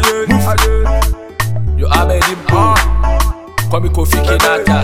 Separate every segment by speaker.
Speaker 1: You are a dimple. Kwame Kofi Kinata.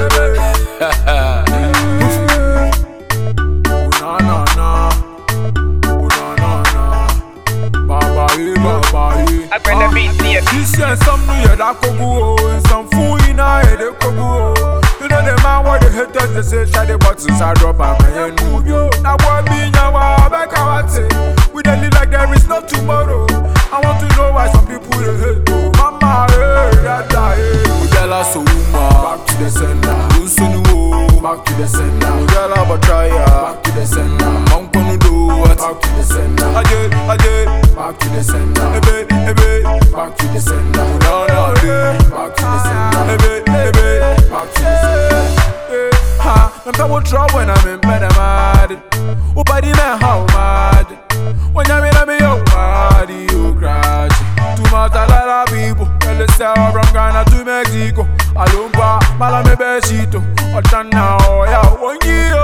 Speaker 2: I bring the beat to you.
Speaker 3: This year some new year that could go, and some fool in a head they could go. You know the man what the haters they say, try the boxes I drop and my hand move yo. Now boy be nyawa, back I say. We don't live like there is no tomorrow. I want to know why some people they hate though. Mama, hey, dada, hey. Mujala so back to the sender. Usunu, back to the sender. Mujala batraya, back to the sender. I'm gonna do what? Back to the sender. Ajay, back to the sender. Ebe, back to the sender. No, back to the sender. Ebe, back to the sender. Ha, I'm double trouble when I'm in bed, I'm mad. Upadi man, how mad? When I'm in a me, oh, mad, you crash. Too much, a lot of people. Well, they say from Ghana to Mexico. Alumba, Malame Besito. Otana, oh, yeah, one year,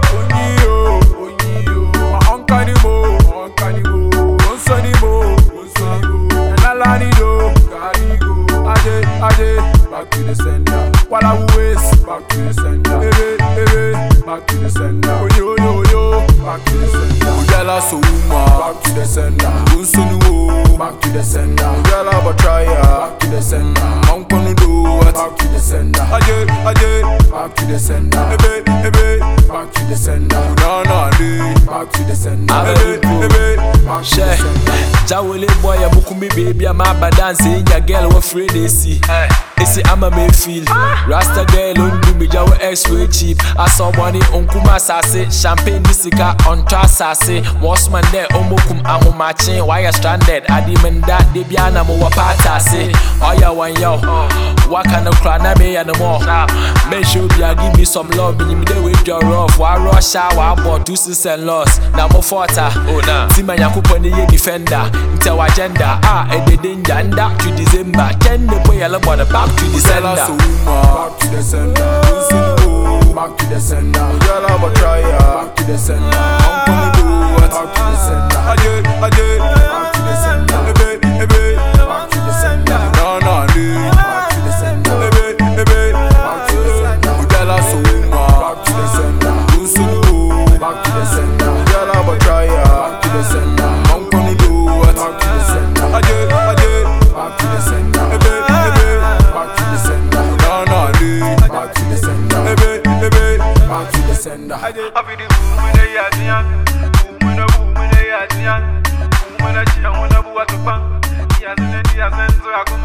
Speaker 3: my uncle anymore, one sonny mo, and Alanido, Carigo, Ade, back to the sender. While I waste, back to the sender. Ebe, back to the sender. Yo, back to the sender. Ujala Souma, back to the sender. Unsunu, back to the sender. Ujala Batraya, back to the sender. I'm gonna do what? Back to the sender. Ajay, back to the sender. Ebe, back to the sender. Back to the sender. Ebe, back to the sender.
Speaker 1: Jawole boy, ya bukumi baby, I'm a dance in your girl, what free they see. Esi ama me feel Rasta girl on do me jawo X-ray cheap. I saw money on kuma sase. Champagne nisika on trust sase. Most man there omokum ahumachi. Why you stranded? Adi menda debiana mo wapata se. Oya one yo. Waka no cry na me ya no more. Make sure you give me some love. Me me dey with your rough. Wa rush wa bought deuces and loss. Na mo forta. Oh na. Tima nyakupo ni ye defender. Inte wa agenda. Ede danger. Nda to December. Kende boy yala bada back to the sender.
Speaker 3: Back to the sender. Back to the sender. Ujala Batraya, back to the sender. I'm gonna do what? Back to the sender. Ajay, back to the sender. Ebe, back to the sender. No, back to the sender. Ebe, back to the sender. Ujala Souma, back to the sender. Usunu, back to the sender. Ujala Batraya, back to the sender. I'm gonna do what? Back to the sender. Ajay, back to the sender. Ebe, back to the sender. No, back to the sender. Ebe, back to the sender.
Speaker 2: I feel the boom in the yard, boom in the yard, boom in the yard, boom in the yard, boom in the yard, boom in the yard,